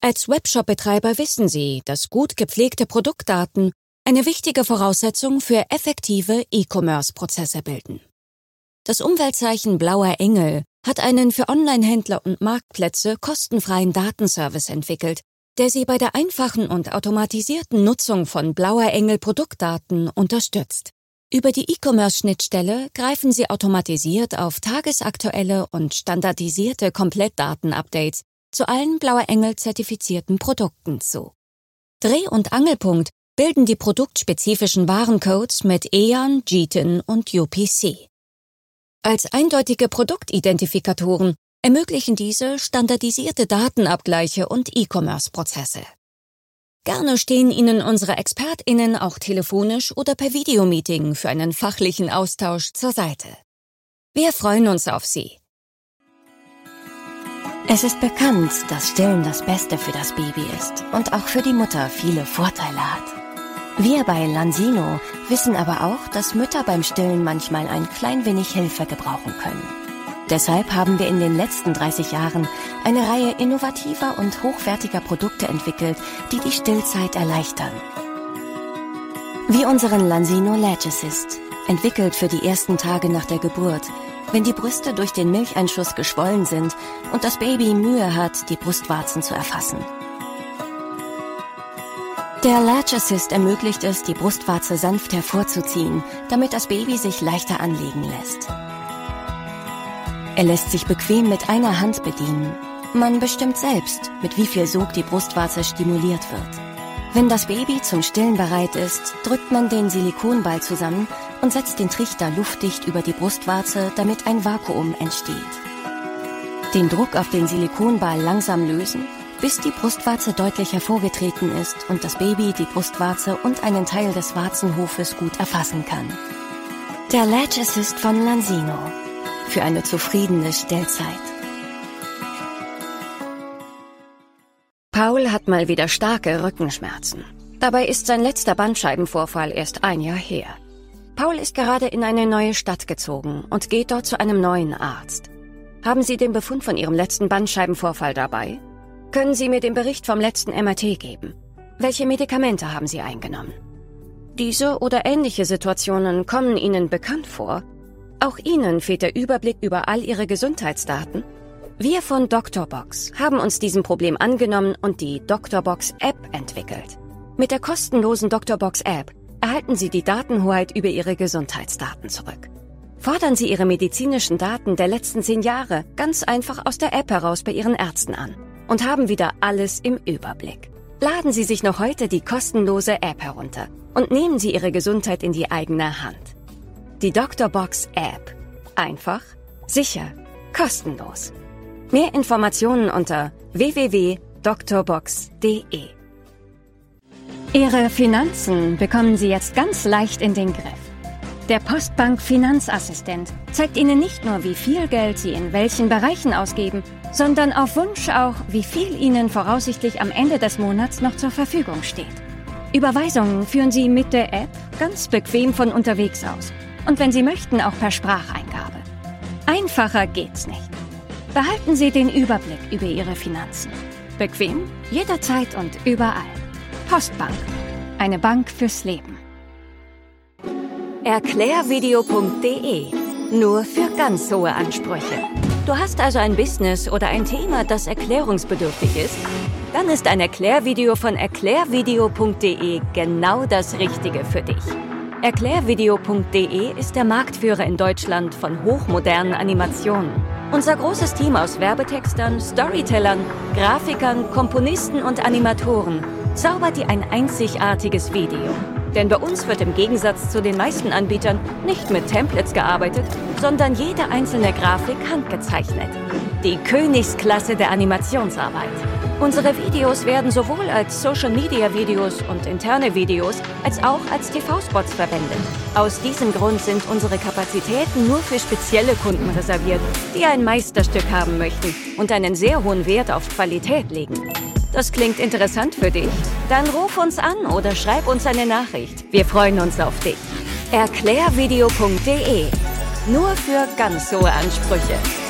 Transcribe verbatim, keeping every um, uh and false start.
Als Webshop-Betreiber wissen Sie, dass gut gepflegte Produktdaten eine wichtige Voraussetzung für effektive E-Commerce-Prozesse bilden. Das Umweltzeichen Blauer Engel hat einen für Online-Händler und Marktplätze kostenfreien Datenservice entwickelt, der Sie bei der einfachen und automatisierten Nutzung von Blauer Engel Produktdaten unterstützt. Über die E-Commerce-Schnittstelle greifen Sie automatisiert auf tagesaktuelle und standardisierte Komplettdaten-Updates zu allen Blauer Engel-zertifizierten Produkten zu. Dreh- und Angelpunkt bilden die produktspezifischen Warencodes mit E A N, G T I N und U P C. Als eindeutige Produktidentifikatoren ermöglichen diese standardisierte Datenabgleiche und E-Commerce-Prozesse. Gerne stehen Ihnen unsere ExpertInnen auch telefonisch oder per Videomeeting für einen fachlichen Austausch zur Seite. Wir freuen uns auf Sie. Es ist bekannt, dass Stillen das Beste für das Baby ist und auch für die Mutter viele Vorteile hat. Wir bei Lansino wissen aber auch, dass Mütter beim Stillen manchmal ein klein wenig Hilfe gebrauchen können. Deshalb haben wir in den letzten dreißig Jahren eine Reihe innovativer und hochwertiger Produkte entwickelt, die die Stillzeit erleichtern. Wie unseren Lansino Latch Assist, entwickelt für die ersten Tage nach der Geburt, wenn die Brüste durch den Milcheinschuss geschwollen sind und das Baby Mühe hat, die Brustwarzen zu erfassen. Der Latch Assist ermöglicht es, die Brustwarze sanft hervorzuziehen, damit das Baby sich leichter anlegen lässt. Er lässt sich bequem mit einer Hand bedienen. Man bestimmt selbst, mit wie viel Sog die Brustwarze stimuliert wird. Wenn das Baby zum Stillen bereit ist, drückt man den Silikonball zusammen und setzt den Trichter luftdicht über die Brustwarze, damit ein Vakuum entsteht. Den Druck auf den Silikonball langsam lösen, bis die Brustwarze deutlich hervorgetreten ist und das Baby die Brustwarze und einen Teil des Warzenhofes gut erfassen kann. Der Latch Assist von Lansino. Für eine zufriedene Stillzeit. Paul hat mal wieder starke Rückenschmerzen. Dabei ist sein letzter Bandscheibenvorfall erst ein Jahr her. Paul ist gerade in eine neue Stadt gezogen und geht dort zu einem neuen Arzt. Haben Sie den Befund von Ihrem letzten Bandscheibenvorfall dabei? Können Sie mir den Bericht vom letzten M R T geben? Welche Medikamente haben Sie eingenommen? Diese oder ähnliche Situationen kommen Ihnen bekannt vor? Auch Ihnen fehlt der Überblick über all Ihre Gesundheitsdaten? Wir von DoktorBox haben uns diesem Problem angenommen und die DoktorBox-App entwickelt. Mit der kostenlosen DoktorBox-App erhalten Sie die Datenhoheit über Ihre Gesundheitsdaten zurück. Fordern Sie Ihre medizinischen Daten der letzten zehn Jahre ganz einfach aus der App heraus bei Ihren Ärzten an und haben wieder alles im Überblick. Laden Sie sich noch heute die kostenlose App herunter und nehmen Sie Ihre Gesundheit in die eigene Hand. Die DoktorBox-App. Einfach, sicher, kostenlos. Mehr Informationen unter w w w punkt doktorbox punkt d e. Ihre Finanzen bekommen Sie jetzt ganz leicht in den Griff. Der Postbank Finanzassistent zeigt Ihnen nicht nur, wie viel Geld Sie in welchen Bereichen ausgeben, sondern auf Wunsch auch, wie viel Ihnen voraussichtlich am Ende des Monats noch zur Verfügung steht. Überweisungen führen Sie mit der App ganz bequem von unterwegs aus. Und wenn Sie möchten, auch per Spracheingabe. Einfacher geht's nicht. Behalten Sie den Überblick über Ihre Finanzen. Bequem, jederzeit und überall. Postbank. Eine Bank fürs Leben. Erklärvideo punkt d e. Nur für ganz hohe Ansprüche. Du hast also ein Business oder ein Thema, das erklärungsbedürftig ist? Dann ist ein Erklärvideo von erklärvideo punkt d e genau das Richtige für dich. Erklärvideo punkt d e ist der Marktführer in Deutschland von hochmodernen Animationen. Unser großes Team aus Werbetextern, Storytellern, Grafikern, Komponisten und Animatoren zaubert dir ein einzigartiges Video. Denn bei uns wird im Gegensatz zu den meisten Anbietern nicht mit Templates gearbeitet, sondern jede einzelne Grafik handgezeichnet. Die Königsklasse der Animationsarbeit. Unsere Videos werden sowohl als Social-Media-Videos und interne Videos als auch als T V-Spots verwendet. Aus diesem Grund sind unsere Kapazitäten nur für spezielle Kunden reserviert, die ein Meisterstück haben möchten und einen sehr hohen Wert auf Qualität legen. Das klingt interessant für dich? Dann ruf uns an oder schreib uns eine Nachricht. Wir freuen uns auf dich. Erklärvideo punkt d e. Nur für ganz hohe Ansprüche.